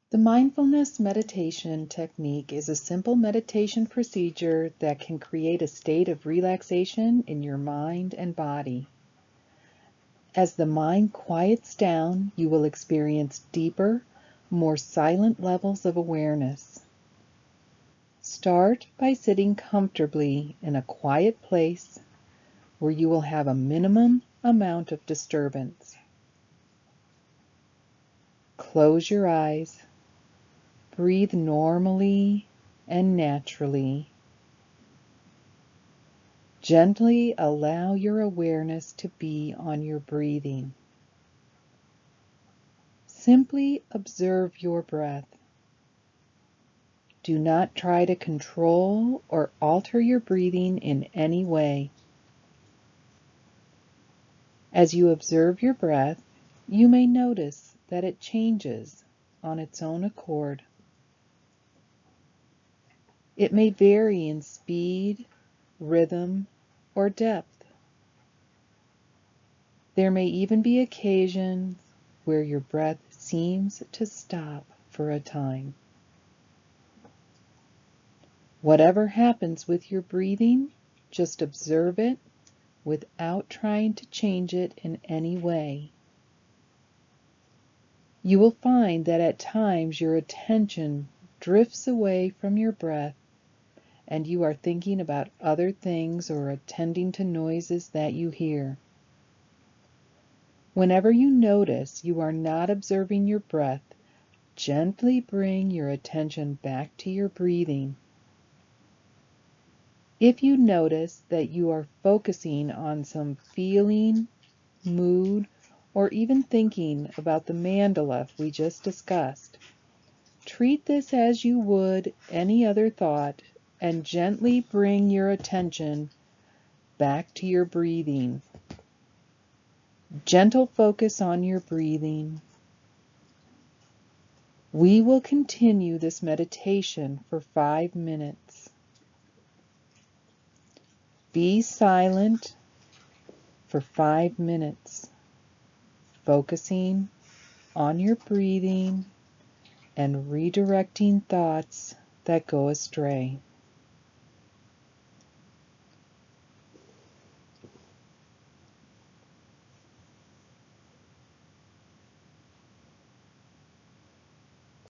The mindfulness meditation technique is a simple meditation procedure that can create a state of relaxation in your mind and body. As the mind quiets down, you will experience deeper, more silent levels of awareness. Start by sitting comfortably in a quiet place where you will have a minimum amount of disturbance. Close your eyes. Breathe normally and naturally. Gently allow your awareness to be on your breathing. Simply observe your breath. Do not try to control or alter your breathing in any way. As you observe your breath, you may notice that it changes on its own accord. It may vary in speed, rhythm, or depth. There may even be occasions where your breath seems to stop for a time. Whatever happens with your breathing, just observe it without trying to change it in any way. You will find that at times your attention drifts away from your breath and you are thinking about other things or attending to noises that you hear. Whenever you notice you are not observing your breath, gently bring your attention back to your breathing. If you notice that you are focusing on some feeling, mood, or even thinking about the mandala we just discussed, treat this as you would any other thought and gently bring your attention back to your breathing. Gentle focus on your breathing. We will continue this meditation for 5 minutes. Be silent for 5 minutes, focusing on your breathing and redirecting thoughts that go astray.